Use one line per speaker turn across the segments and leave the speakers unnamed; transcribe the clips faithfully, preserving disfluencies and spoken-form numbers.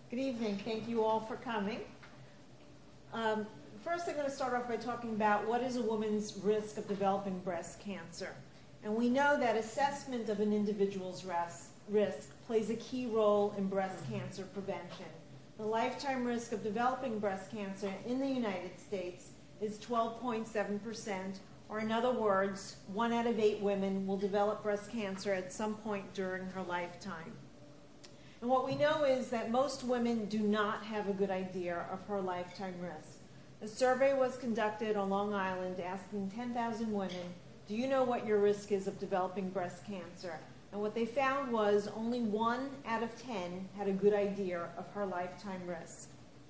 Good evening. Thank you all for coming. Um, first, I'm going to start off by talking about what is a woman's risk of developing breast cancer. And we know that assessment of an individual's risk plays a key role in breast cancer prevention. The lifetime risk of developing breast cancer in the United States is twelve point seven percent, or in other words, one out of eight women will develop breast cancer at some point during her lifetime. And what we know is that most women do not have a good idea of her lifetime risk. A survey was conducted on Long Island asking ten thousand women, do you know what your risk is of developing breast cancer? And what they found was only one out of ten had a good idea of her lifetime risk.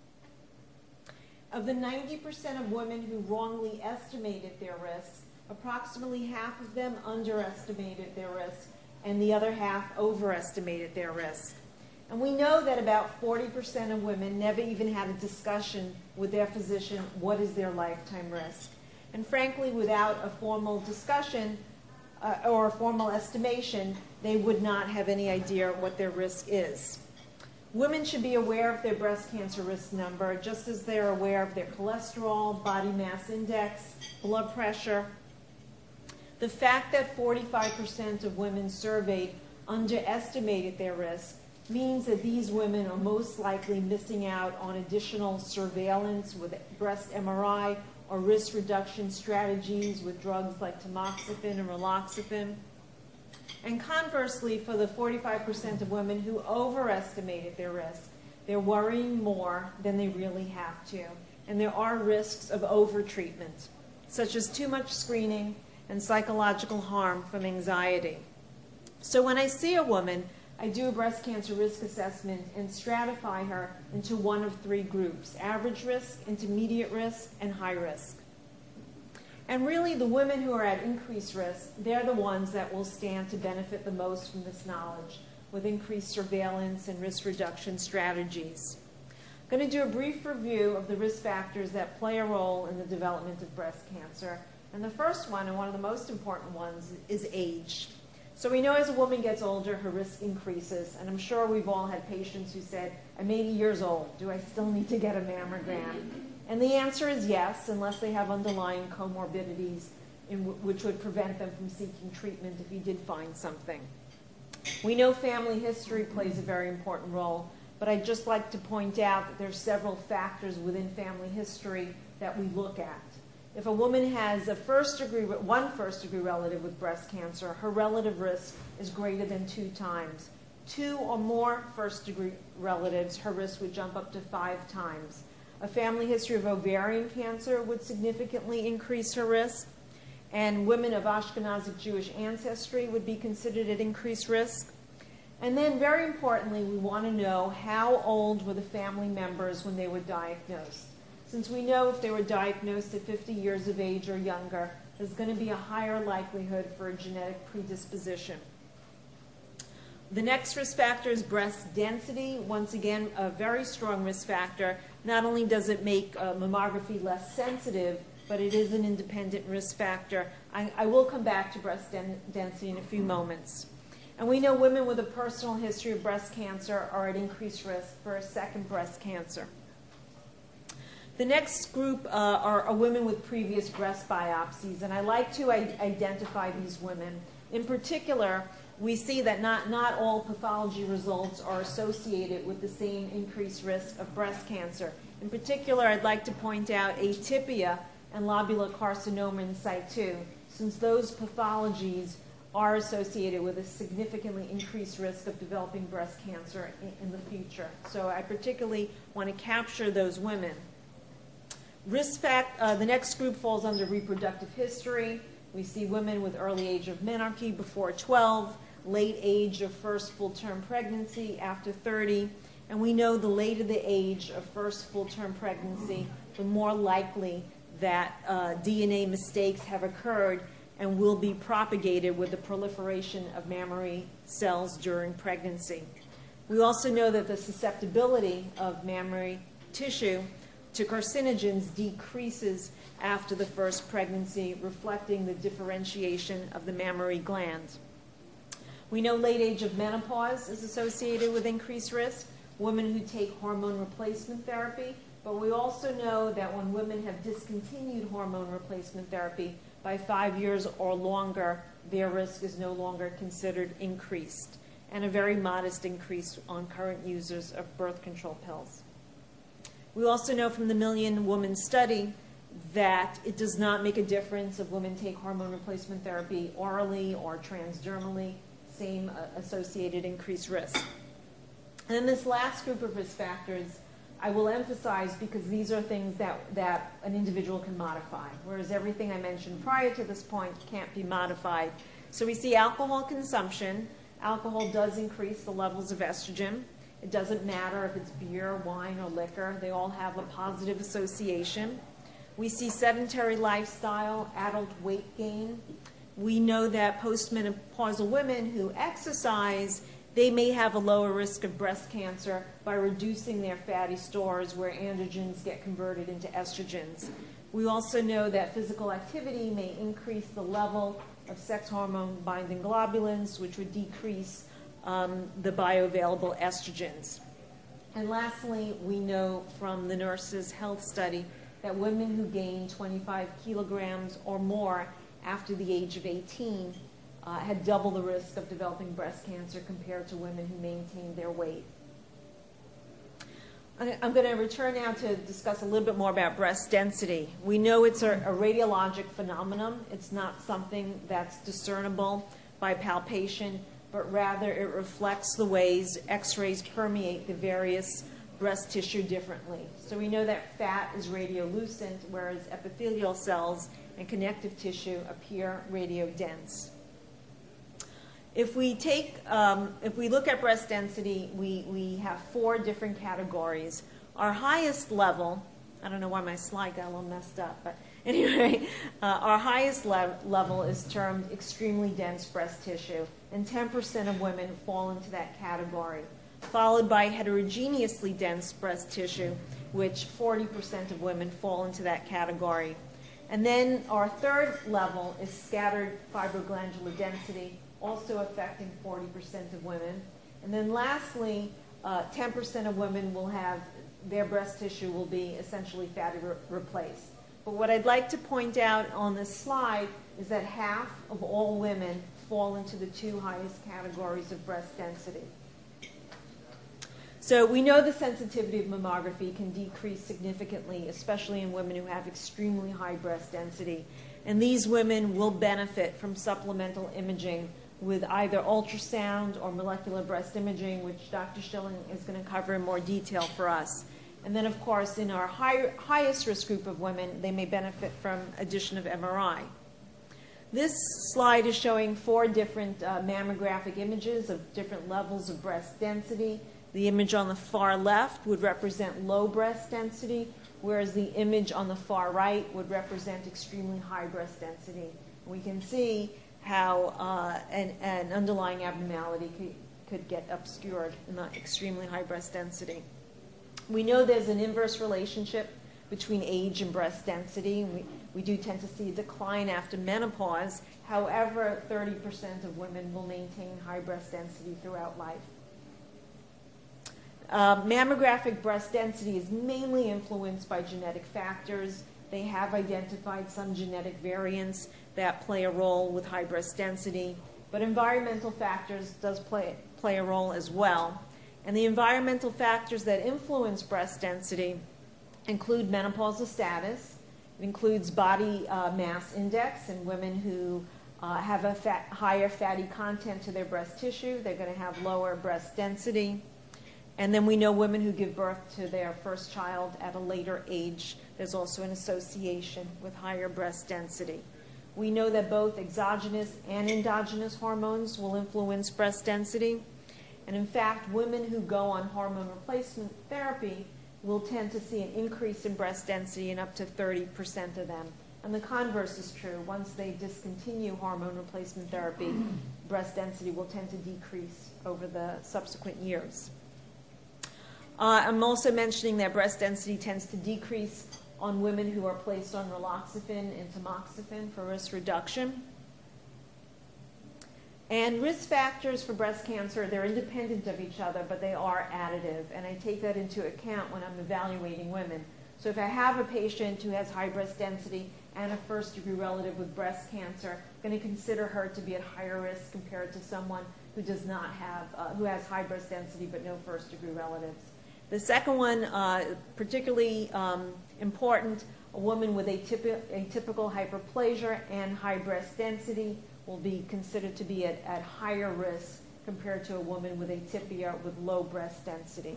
Of the ninety percent of women who wrongly estimated their risk, approximately half of them underestimated their risk, and the other half overestimated their risk. And we know that about forty percent of women never even had a discussion with their physician, what is their lifetime risk? And frankly, without a formal discussion uh, or a formal estimation, they would not have any idea what their risk is. Women should be aware of their breast cancer risk number, just as they're aware of their cholesterol, body mass index, blood pressure. The fact that forty-five percent of women surveyed underestimated their risk means that these women are most likely missing out on additional surveillance with breast M R I or risk reduction strategies with drugs like tamoxifen and raloxifene. And conversely, for the forty-five percent of women who overestimated their risk, they're worrying more than they really have to. And there are risks of overtreatment, such as too much screening and psychological harm from anxiety. So when I see a woman, I do a breast cancer risk assessment and stratify her into one of three groups: average risk, intermediate risk, and high risk. And really, the women who are at increased risk, they're the ones that will stand to benefit the most from this knowledge, with increased surveillance and risk reduction strategies. I'm going to do a brief review of the risk factors that play a role in the development of breast cancer. And the first one, and one of the most important ones, is age. So we know as a woman gets older, her risk increases. And I'm sure we've all had patients who said, I'm eighty years old. Do I still need to get a mammogram? And the answer is yes, unless they have underlying comorbidities in w which would prevent them from seeking treatment if you did find something. We know family history plays a very important role, but I'd just like to point out that there's several factors within family history that we look at. If a woman has a first degree, one first degree relative with breast cancer, her relative risk is greater than two times. Two or more first degree relatives, her risk would jump up to five times. A family history of ovarian cancer would significantly increase her risk, and women of Ashkenazic Jewish ancestry would be considered at increased risk. And then, very importantly, we want to know how old were the family members when they were diagnosed. Since we know if they were diagnosed at fifty years of age or younger, there's going to be a higher likelihood for a genetic predisposition. The next risk factor is breast density. Once again, a very strong risk factor. Not only does it make uh, mammography less sensitive, but it is an independent risk factor. I, I will come back to breast den density in a few moments. And we know women with a personal history of breast cancer are at increased risk for a second breast cancer. The next group uh, are, are women with previous breast biopsies, and I like to identify these women. In particular, we see that not, not all pathology results are associated with the same increased risk of breast cancer. In particular, I'd like to point out atypia and lobular carcinoma in situ, since those pathologies are associated with a significantly increased risk of developing breast cancer in, in the future. So I particularly want to capture those women. Risk fact, uh, the next group falls under reproductive history. We see women with early age of menarche before twelve, late age of first full-term pregnancy after thirty, and we know the later the age of first full-term pregnancy, the more likely that uh, D N A mistakes have occurred and will be propagated with the proliferation of mammary cells during pregnancy. We also know that the susceptibility of mammary tissue to carcinogens decreases after the first pregnancy, reflecting the differentiation of the mammary gland. We know late age of menopause is associated with increased risk. women who take hormone replacement therapy, but we also know that when women have discontinued hormone replacement therapy by five years or longer, their risk is no longer considered increased, and a very modest increase on current users of birth control pills. We also know from the Million Woman Study that it does not make a difference if women take hormone replacement therapy orally or transdermally, same uh, associated increased risk. And then this last group of risk factors I will emphasize because these are things that, that an individual can modify, whereas everything I mentioned prior to this point can't be modified. So we see alcohol consumption. Alcohol does increase the levels of estrogen. It doesn't matter if it's beer, wine, or liquor. They all have a positive association. We see sedentary lifestyle, adult weight gain. We know that postmenopausal women who exercise, they may have a lower risk of breast cancer by reducing their fatty stores where androgens get converted into estrogens. We also know that physical activity may increase the level of sex hormone binding globulins, which would decrease um, the bioavailable estrogens. And lastly, we know from the Nurses' Health Study that women who gain twenty-five kilograms or more after the age of eighteen uh, had double the risk of developing breast cancer compared to women who maintained their weight. I'm going to return now to discuss a little bit more about breast density. We know it's a, a radiologic phenomenon. It's not something that's discernible by palpation, but rather it reflects the ways X-rays permeate the various breast tissue differently. So we know that fat is radiolucent, whereas epithelial cells and connective tissue appear radiodense. If we take, um, if we look at breast density, we, we have four different categories. Our highest level, I don't know why my slide got a little messed up, but anyway, uh, our highest le level is termed extremely dense breast tissue, and ten percent of women fall into that category, followed by heterogeneously dense breast tissue, which forty percent of women fall into that category. And then our third level is scattered fibroglandular density, also affecting forty percent of women. And then lastly, uh, ten percent of women will have, their breast tissue will be essentially fatty re replaced. But what I'd like to point out on this slide is that half of all women fall into the two highest categories of breast density. So we know the sensitivity of mammography can decrease significantly, especially in women who have extremely high breast density. And these women will benefit from supplemental imaging with either ultrasound or molecular breast imaging, which Doctor Schilling is going to cover in more detail for us. And then, of course, in our high, highest risk group of women, they may benefit from addition of M R I. This slide is showing four different uh, mammographic images of different levels of breast density. The image on the far left would represent low breast density, whereas the image on the far right would represent extremely high breast density. We can see how uh, an, an underlying abnormality could, could get obscured in the extremely high breast density. We know there's an inverse relationship between age and breast density. We, we do tend to see a decline after menopause. However, thirty percent of women will maintain high breast density throughout life. Uh, mammographic breast density is mainly influenced by genetic factors. They have identified some genetic variants that play a role with high breast density, but environmental factors does play, play a role as well. And the environmental factors that influence breast density include menopausal status. It includes body uh, mass index in women who uh, have a fat, higher fatty content to their breast tissue. They're going to have lower breast density. And then we know women who give birth to their first child at a later age, there's also an association with higher breast density. We know that both exogenous and endogenous hormones will influence breast density. And in fact, women who go on hormone replacement therapy will tend to see an increase in breast density in up to thirty percent of them. And the converse is true. Once they discontinue hormone replacement therapy, breast density will tend to decrease over the subsequent years. Uh, I'm also mentioning that breast density tends to decrease on women who are placed on raloxifene and tamoxifen for risk reduction. And risk factors for breast cancer, they're independent of each other, but they are additive. And I take that into account when I'm evaluating women. So if I have a patient who has high breast density and a first-degree relative with breast cancer, I'm going to consider her to be at higher risk compared to someone who does not have, uh, who has high breast density but no first-degree relatives. The second one, uh, particularly um, important, a woman with atypi- atypical hyperplasia and high breast density will be considered to be at, at higher risk compared to a woman with atypia with low breast density.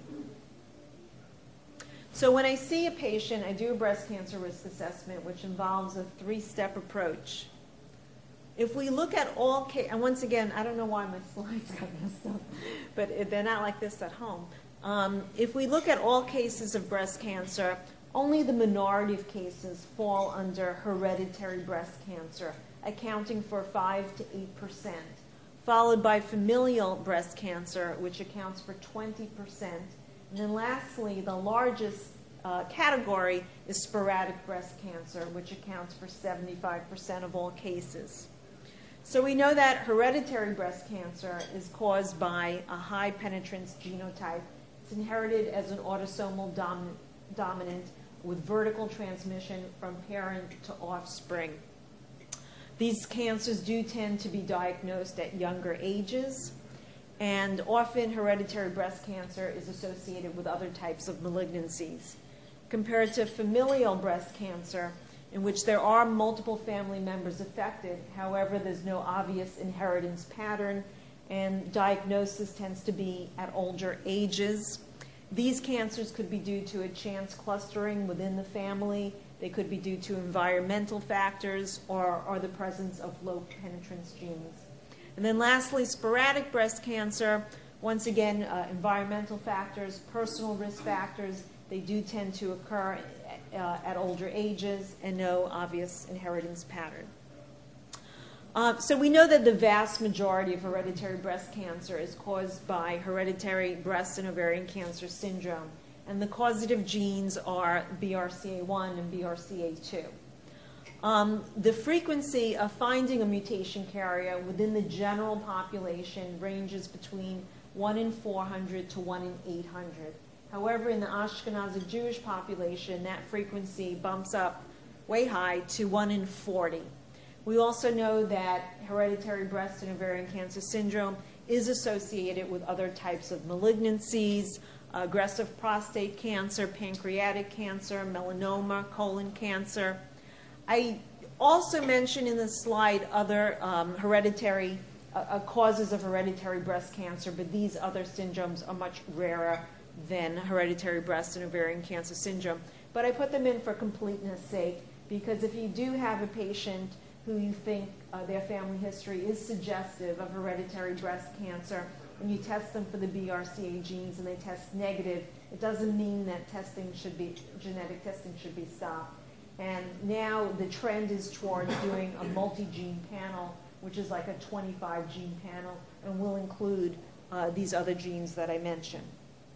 So when I see a patient, I do a breast cancer risk assessment, which involves a three-step approach. If we look at all cases, and once again, I don't know why my slides got messed up, but they're not like this at home. Um, if we look at all cases of breast cancer, only the minority of cases fall under hereditary breast cancer, accounting for five to eight percent, followed by familial breast cancer, which accounts for twenty percent. And then lastly, the largest uh, category is sporadic breast cancer, which accounts for seventy-five percent of all cases. So we know that hereditary breast cancer is caused by a high penetrance genotype. It's inherited as an autosomal dominant, dominant with vertical transmission from parent to offspring. These cancers do tend to be diagnosed at younger ages, and often hereditary breast cancer is associated with other types of malignancies. Compared to familial breast cancer, in which there are multiple family members affected, however, there's no obvious inheritance pattern, and diagnosis tends to be at older ages. These cancers could be due to a chance clustering within the family. They could be due to environmental factors or, or the presence of low penetrance genes. And then lastly, sporadic breast cancer, once again, uh, environmental factors, personal risk factors, they do tend to occur uh, at older ages and no obvious inheritance pattern. Uh, so we know that the vast majority of hereditary breast cancer is caused by hereditary breast and ovarian cancer syndrome, and the causative genes are B R C A one and B R C A two. Um, the frequency of finding a mutation carrier within the general population ranges between one in four hundred to one in eight hundred. However, in the Ashkenazi Jewish population, that frequency bumps up way high to one in forty. We also know that hereditary breast and ovarian cancer syndrome is associated with other types of malignancies, aggressive prostate cancer, pancreatic cancer, melanoma, colon cancer. I also mentioned in the slide other um, hereditary uh, causes of hereditary breast cancer, but these other syndromes are much rarer than hereditary breast and ovarian cancer syndrome. But I put them in for completeness sake, because if you do have a patient who you think uh, their family history is suggestive of hereditary breast cancer, and you test them for the B R C A genes and they test negative, it doesn't mean that testing should be, genetic testing should be stopped. And now the trend is towards doing a multi-gene panel, which is like a twenty-five gene panel, and will include uh, these other genes that I mentioned.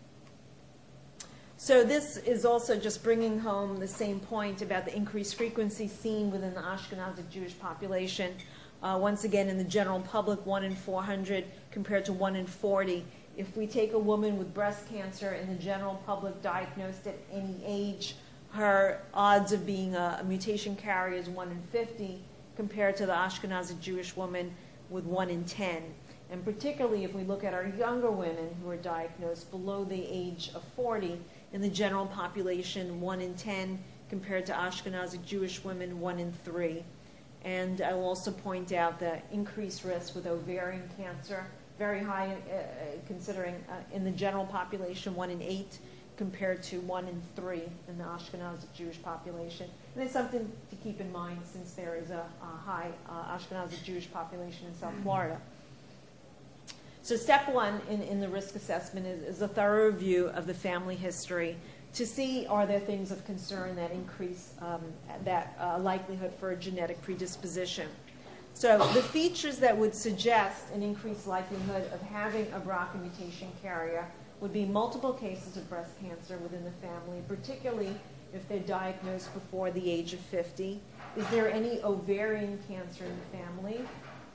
So this is also just bringing home the same point about the increased frequency seen within the Ashkenazic Jewish population. Uh, once again, in the general public, one in four hundred compared to one in forty. If we take a woman with breast cancer in the general public diagnosed at any age, her odds of being a, a mutation carrier is one in fifty compared to the Ashkenazic Jewish woman with one in ten. And particularly if we look at our younger women who are diagnosed below the age of forty, in the general population, one in ten compared to Ashkenazic Jewish women, one in three. And I will also point out the increased risk with ovarian cancer, very high uh, considering uh, in the general population, one in eight compared to one in three in the Ashkenazic Jewish population. And it's something to keep in mind since there is a, a high uh, Ashkenazic Jewish population in South Florida. So step one in, in the risk assessment is, is a thorough review of the family history to see are there things of concern that increase um, that uh, likelihood for a genetic predisposition. So the features that would suggest an increased likelihood of having a B R C A mutation carrier would be multiple cases of breast cancer within the family, particularly if they're diagnosed before the age of fifty. Is there any ovarian cancer in the family?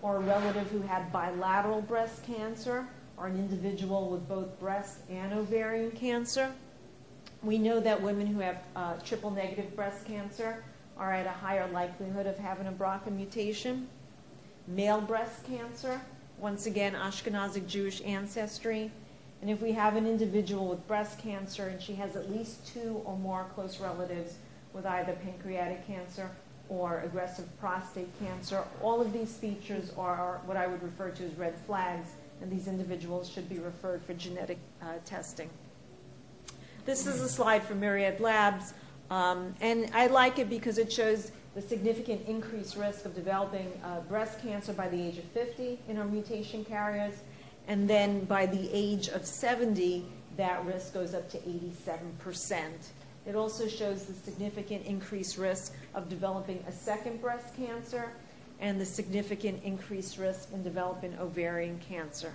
or a relative who had bilateral breast cancer, or an individual with both breast and ovarian cancer. We know that women who have uh, triple-negative breast cancer are at a higher likelihood of having a B R C A mutation. Male breast cancer, once again, Ashkenazic Jewish ancestry. And if we have an individual with breast cancer and she has at least two or more close relatives with either pancreatic cancer or aggressive prostate cancer, all of these features are what I would refer to as red flags, and these individuals should be referred for genetic uh, testing. This is a slide from Myriad Labs, um, and I like it because it shows the significant increased risk of developing uh, breast cancer by the age of fifty in our mutation carriers, and then by the age of seventy, that risk goes up to eighty-seven percent. It also shows the significant increased risk of developing a second breast cancer and the significant increased risk in developing ovarian cancer.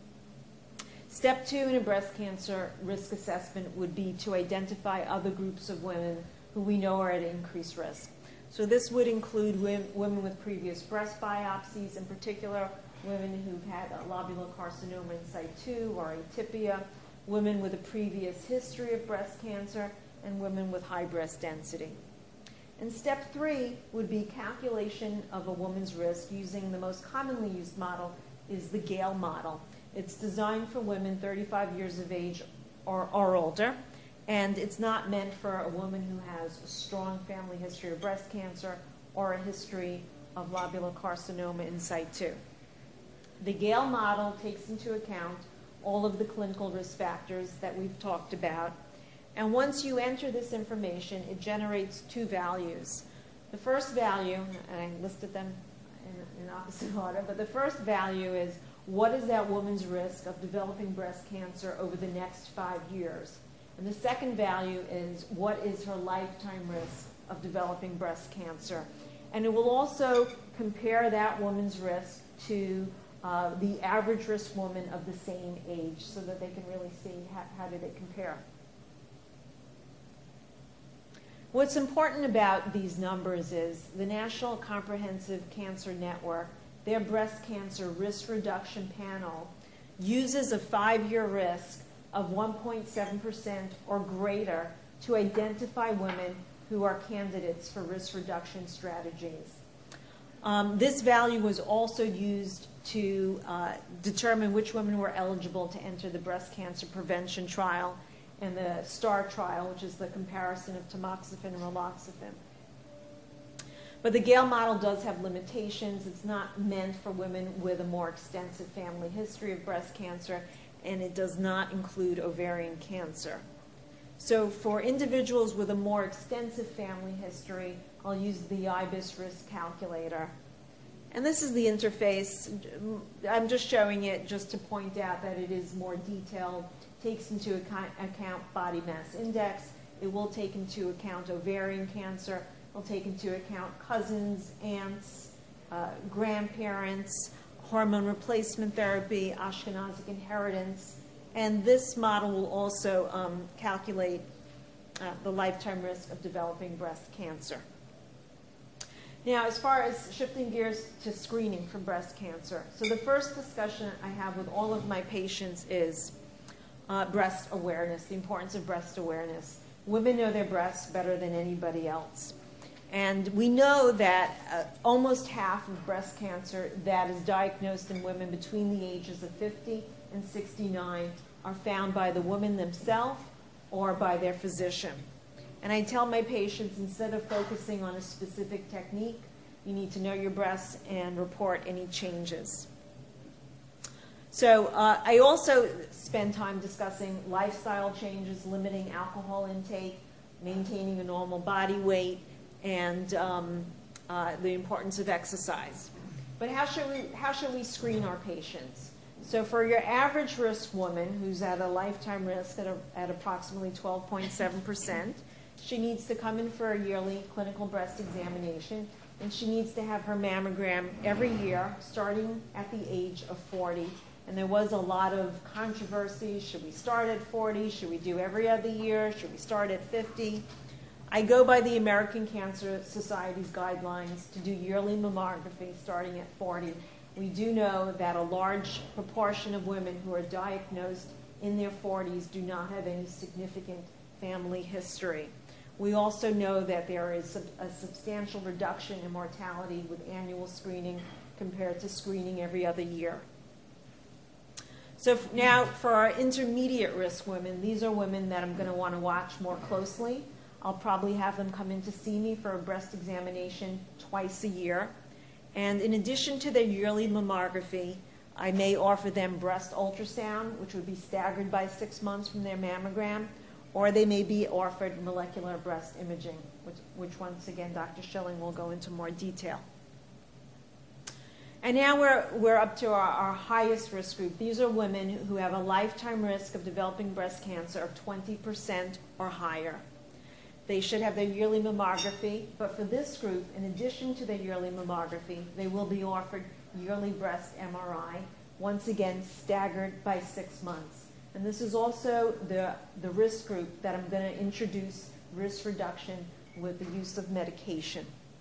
Step two in a breast cancer risk assessment would be to identify other groups of women who we know are at increased risk. So this would include women with previous breast biopsies, in particular women who've had a lobular carcinoma in site two or atypia, women with a previous history of breast cancer, and women with high breast density. And step three would be calculation of a woman's risk using the most commonly used model is the Gale model. It's designed for women thirty-five years of age or, or older, and it's not meant for a woman who has a strong family history of breast cancer or a history of lobular carcinoma in site two. The Gale model takes into account all of the clinical risk factors that we've talked about, and once you enter this information, it generates two values. The first value, and I listed them in, in opposite order, but the first value is what is that woman's risk of developing breast cancer over the next five years? And the second value is what is her lifetime risk of developing breast cancer? And it will also compare that woman's risk to uh, the average risk woman of the same age so that they can really see how, how do they compare. What's important about these numbers is the National Comprehensive Cancer Network, their breast cancer risk reduction panel, uses a five-year risk of one point seven percent or greater to identify women who are candidates for risk reduction strategies. Um, this value was also used to uh, determine which women were eligible to enter the breast cancer prevention trial and the STAR trial, which is the comparison of tamoxifen and raloxifene. But the Gale model does have limitations. It's not meant for women with a more extensive family history of breast cancer, and it does not include ovarian cancer. So for individuals with a more extensive family history, I'll use the I B I S risk calculator. And this is the interface. I'm just showing it just to point out that it is more detailed, takes into account, account body mass index. It will take into account ovarian cancer. It will take into account cousins, aunts, uh, grandparents, hormone replacement therapy, Ashkenazic inheritance. And this model will also um, calculate uh, the lifetime risk of developing breast cancer. Now, as far as shifting gears to screening for breast cancer, so the first discussion I have with all of my patients is uh, breast awareness, the importance of breast awareness. Women know their breasts better than anybody else. And we know that uh, almost half of breast cancer that is diagnosed in women between the ages of fifty and sixty-nine are found by the woman themselves or by their physician. And I tell my patients, instead of focusing on a specific technique, you need to know your breasts and report any changes. So uh, I also spend time discussing lifestyle changes, limiting alcohol intake, maintaining a normal body weight, and um, uh, the importance of exercise. But how should we, how should we screen our patients? So for your average risk woman who's at a lifetime risk at, a, at approximately twelve point seven percent, she needs to come in for a yearly clinical breast examination, and she needs to have her mammogram every year, starting at the age of forty. And there was a lot of controversy. Should we start at forty? Should we do every other year? Should we start at fifty? I go by the American Cancer Society's guidelines to do yearly mammography starting at forty. we do know that a large proportion of women who are diagnosed in their forties do not have any significant family history. We also know that there is a substantial reduction in mortality with annual screening compared to screening every other year. So now for our intermediate risk women, these are women that I'm going to want to watch more closely. I'll probably have them come in to see me for a breast examination twice a year. And in addition to their yearly mammography, I may offer them breast ultrasound, which would be staggered by six months from their mammogram, or they may be offered molecular breast imaging, which, which once again, Doctor Schilling will go into more detail. And now we're, we're up to our, our highest risk group. These are women who have a lifetime risk of developing breast cancer of twenty percent or higher. They should have their yearly mammography, but for this group, in addition to their yearly mammography, they will be offered yearly breast M R I, once again staggered by six months. And this is also the, the risk group that I'm going to introduce risk reduction with the use of medication.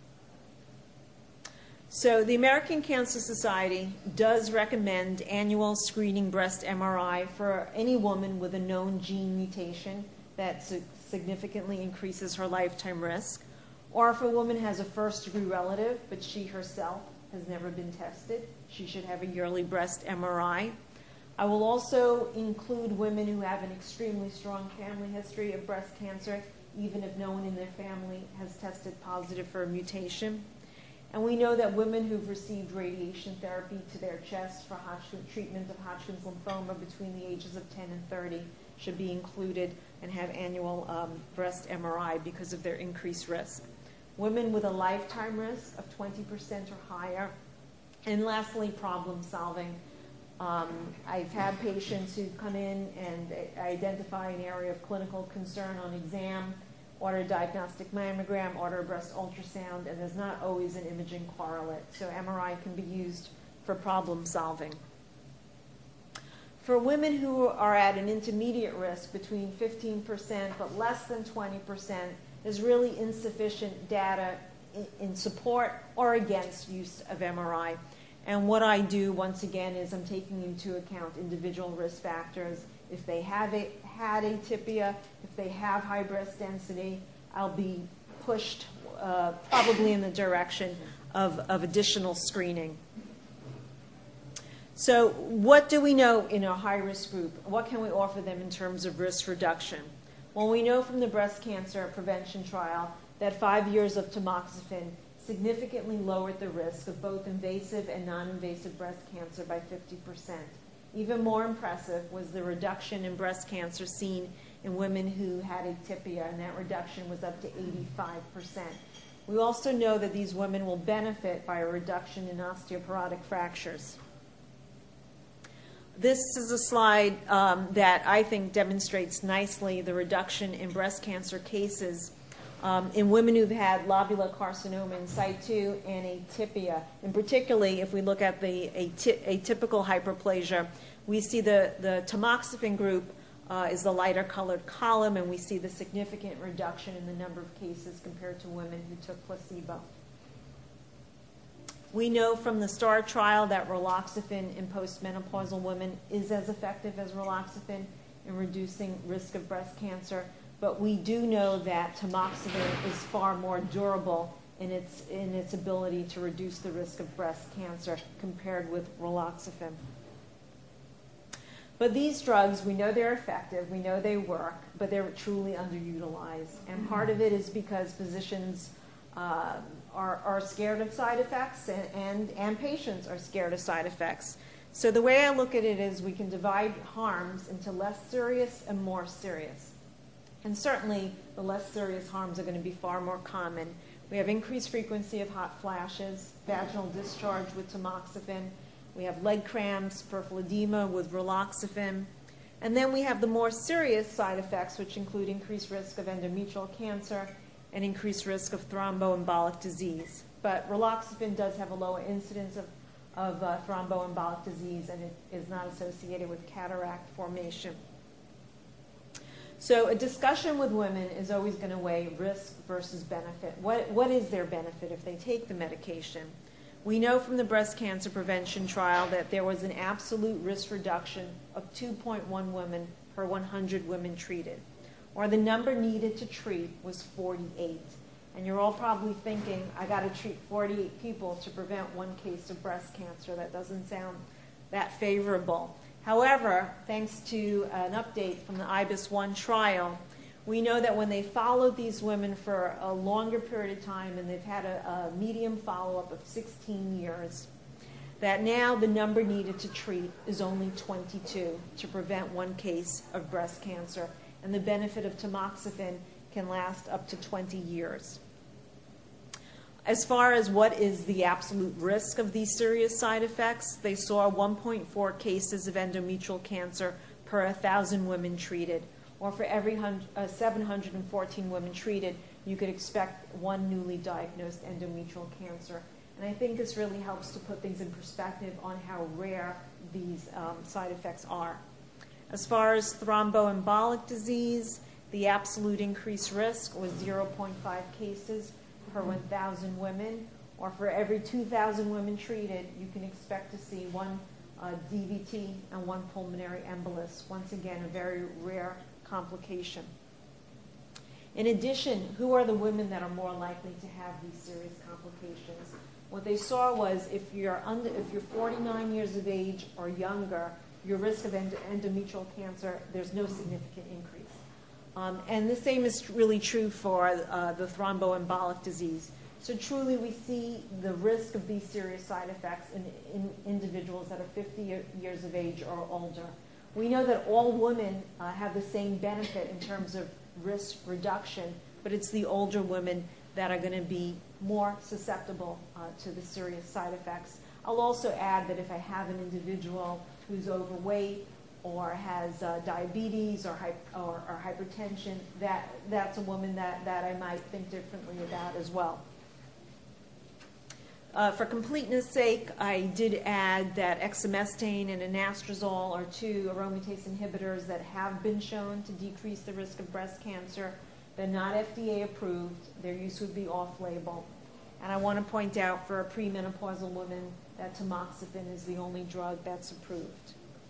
So the American Cancer Society does recommend annual screening breast M R I for any woman with a known gene mutation that significantly increases her lifetime risk, or if a woman has a first-degree relative, but she herself has never been tested, she should have a yearly breast M R I. I will also include women who have an extremely strong family history of breast cancer, even if no one in their family has tested positive for a mutation. And we know that women who've received radiation therapy to their chest for Hodgkin, treatment of Hodgkin's lymphoma between the ages of ten and thirty should be included and have annual um, breast M R I because of their increased risk. Women with a lifetime risk of twenty percent or higher. And lastly, problem solving. Um, I've had patients who come in and identify an area of clinical concern on exam, order a diagnostic mammogram, order a breast ultrasound, and there's not always an imaging correlate. So M R I can be used for problem solving. For women who are at an intermediate risk between fifteen percent but less than twenty percent, there's really insufficient data in, in support or against use of M R I. And what I do, once again, is I'm taking into account individual risk factors. If they have a, had atypia, if they have high breast density, I'll be pushed uh, probably in the direction of, of additional screening. So what do we know in a high-risk group? What can we offer them in terms of risk reduction? Well, we know from the breast cancer prevention trial that five years of tamoxifen significantly lowered the risk of both invasive and non-invasive breast cancer by fifty percent. Even more impressive was the reduction in breast cancer seen in women who had atypia, and that reduction was up to eighty-five percent. We also know that these women will benefit by a reduction in osteoporotic fractures. This is a slide um, that I think demonstrates nicely the reduction in breast cancer cases um, in women who've had lobular carcinoma in situ and atypia. And particularly if we look at the aty atypical hyperplasia, we see the, the tamoxifen group uh, is the lighter colored column, and we see the significant reduction in the number of cases compared to women who took placebo. We know from the STAR trial that raloxifene in postmenopausal women is as effective as raloxifene in reducing risk of breast cancer, but we do know that tamoxifen is far more durable in its, in its ability to reduce the risk of breast cancer compared with raloxifene. But these drugs, we know they're effective, we know they work, but they're truly underutilized. And part of it is because physicians uh, are, are scared of side effects, and, and, and patients are scared of side effects. So the way I look at it is we can divide harms into less serious and more serious. And certainly the less serious harms are going to be far more common. We have increased frequency of hot flashes, vaginal discharge with tamoxifen. We have leg cramps, peripheral edema with raloxifene. And then we have the more serious side effects, which include increased risk of endometrial cancer and increased risk of thromboembolic disease. But raloxifene does have a lower incidence of, of uh, thromboembolic disease, and it is not associated with cataract formation. So a discussion with women is always going to weigh risk versus benefit. What, what is their benefit if they take the medication? We know from the breast cancer prevention trial that there was an absolute risk reduction of two point one women per one hundred women treated, or the number needed to treat was forty-eight. And you're all probably thinking, I got to treat forty-eight people to prevent one case of breast cancer. That doesn't sound that favorable. However, thanks to an update from the I B I S one trial, we know that when they followed these women for a longer period of time, and they've had a, a medium follow-up of sixteen years, that now the number needed to treat is only twenty-two to prevent one case of breast cancer, and the benefit of tamoxifen can last up to twenty years. As far as what is the absolute risk of these serious side effects, they saw one point four cases of endometrial cancer per one thousand women treated, or for every uh, seven hundred fourteen women treated, you could expect one newly diagnosed endometrial cancer. And I think this really helps to put things in perspective on how rare these um, side effects are. As far as thromboembolic disease, the absolute increased risk was zero point five cases per one thousand women, or for every two thousand women treated, you can expect to see one uh, D V T and one pulmonary embolus. Once again, a very rare complication. In addition, who are the women that are more likely to have these serious complications? What they saw was if you're under, if you're forty-nine years of age or younger, your risk of end endometrial cancer, there's no significant increase. Um, and the same is really true for uh, the thromboembolic disease. So truly we see the risk of these serious side effects in, in individuals that are fifty years of age or older. We know that all women uh, have the same benefit in terms of risk reduction, but it's the older women that are going to be more susceptible uh, to the serious side effects. I'll also add that if I have an individual who's overweight or has uh, diabetes or, or, or hypertension, that, that's a woman that, that I might think differently about as well. Uh, for completeness sake, I did add that exemestane and anastrozole are two aromatase inhibitors that have been shown to decrease the risk of breast cancer. They're not F D A approved. Their use would be off-label. And I want to point out for a premenopausal woman that tamoxifen is the only drug that's approved.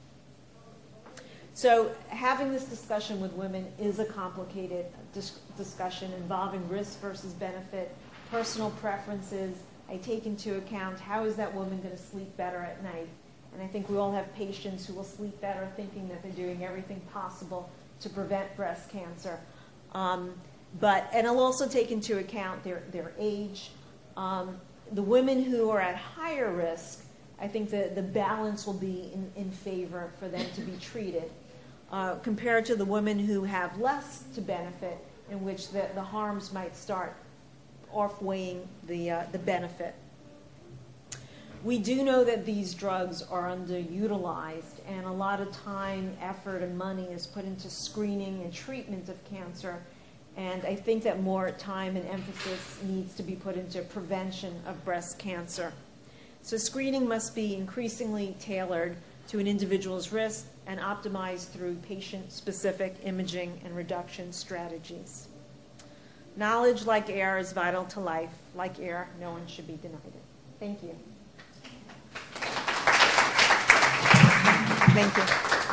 So having this discussion with women is a complicated dis discussion involving risk versus benefit, personal preferences. I take into account how is that woman going to sleep better at night. And I think we all have patients who will sleep better thinking that they're doing everything possible to prevent breast cancer. Um, but, and I'll also take into account their, their age. Um, the women who are at higher risk, I think the, the balance will be in, in favor for them to be treated. Uh, compared to the women who have less to benefit, in which the, the harms might start off-weighing the, uh, the benefit. We do know that these drugs are underutilized, and a lot of time, effort, and money is put into screening and treatment of cancer, and I think that more time and emphasis needs to be put into prevention of breast cancer. So screening must be increasingly tailored to an individual's risk and optimized through patient-specific imaging and reduction strategies. Knowledge, like air, is vital to life. Like air, no one should be denied it. Thank you. Thank you.